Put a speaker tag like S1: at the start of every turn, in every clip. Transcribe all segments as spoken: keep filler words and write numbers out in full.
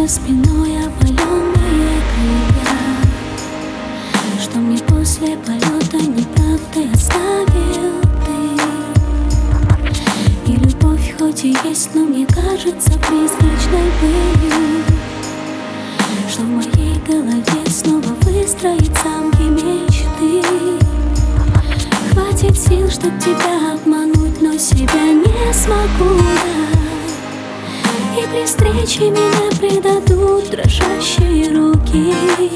S1: за спиной опаленные крылья, что мне после полета неправдой оставил ты. И любовь хоть и есть, но мне кажется призрачной пылью, что в моей голове снова выстроить замки мечты. Хватит сил, чтоб тебя обмануть, но себя не смогу, да. И при встрече меня предадут дрожащие руки.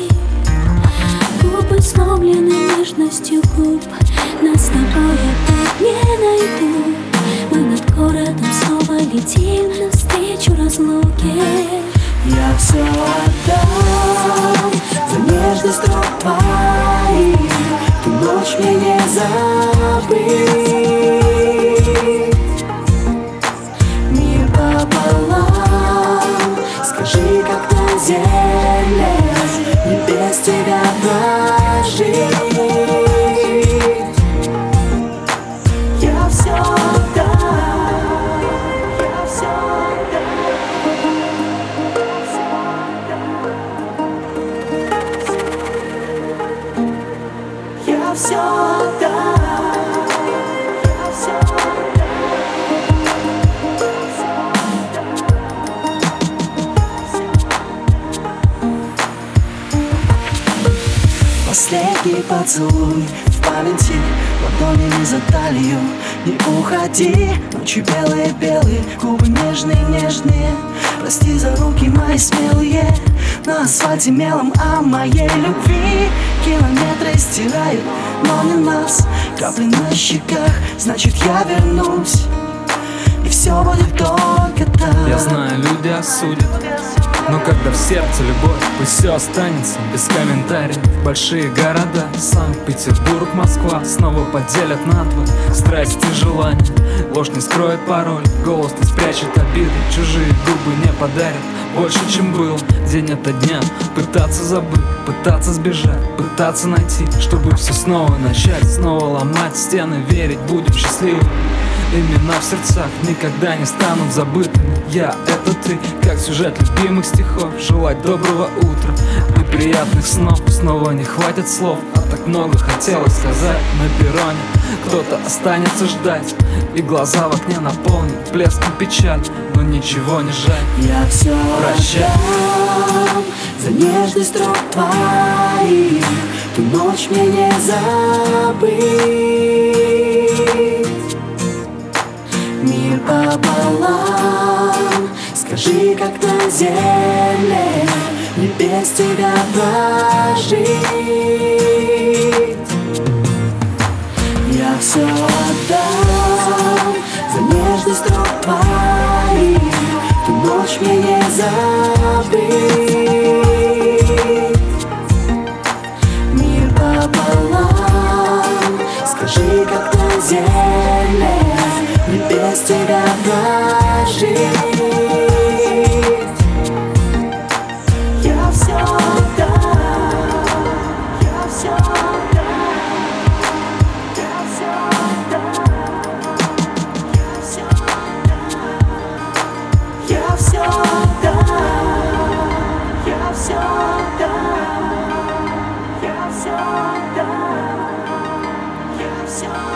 S1: Губы сломлены нежностью губ, нас с тобой опять не найду. Мы над городом снова летим навстречу разлуке.
S2: Я все отдам за нежность рук твоих, ту ночь мне не забыть. Мир пополам, скажи, как на земле мне без тебя прожить. Я все отдам, я все Я все отдам, я все Последний поцелуй в памяти, ладонями за талию. Не уходи, ночи белые-белые, губы нежные-нежные. Прости за руки мои смелые, на асфальте мелом о моей любви. Километры стирают, но не нас. Капли на щеках, значит я вернусь, и все будет только так.
S3: Я знаю, люди осудят, но когда в сердце любовь, пусть все останется без комментариев. Большие города, Санкт-Петербург, Москва, снова поделят на два страсть и желания. Ложь не скроет пароль, голос не спрячет обиды, чужие губы не подарят больше, чем было день ото дня. Пытаться забыть, пытаться сбежать, пытаться найти, чтобы все снова начать, снова ломать стены, верить будем счастливы. Имена в сердцах никогда не станут забытыми. Я — это ты, как сюжет любимых стихов. Желать доброго утра и приятных снов. Снова не хватит слов, а так много хотелось сказать. На перроне кто-то останется ждать, и глаза в окне наполнят блеском печаль, но ничего не жаль.
S2: Я все
S3: Прощай.
S2: отдам за нежность рук твоих, ту ночь мне не забыть. Мир пополам, скажи, как на земле мне без тебя прожить. Я все отдам за нежность рук твоих, ту ночь мне не забыть. Мир пополам, скажи, как на земле мне без тебя прожить. Я все отдам, я все отдам, я все отдам, я все отдам, я все отдам, я все отдам, я все отдам, я все отдам.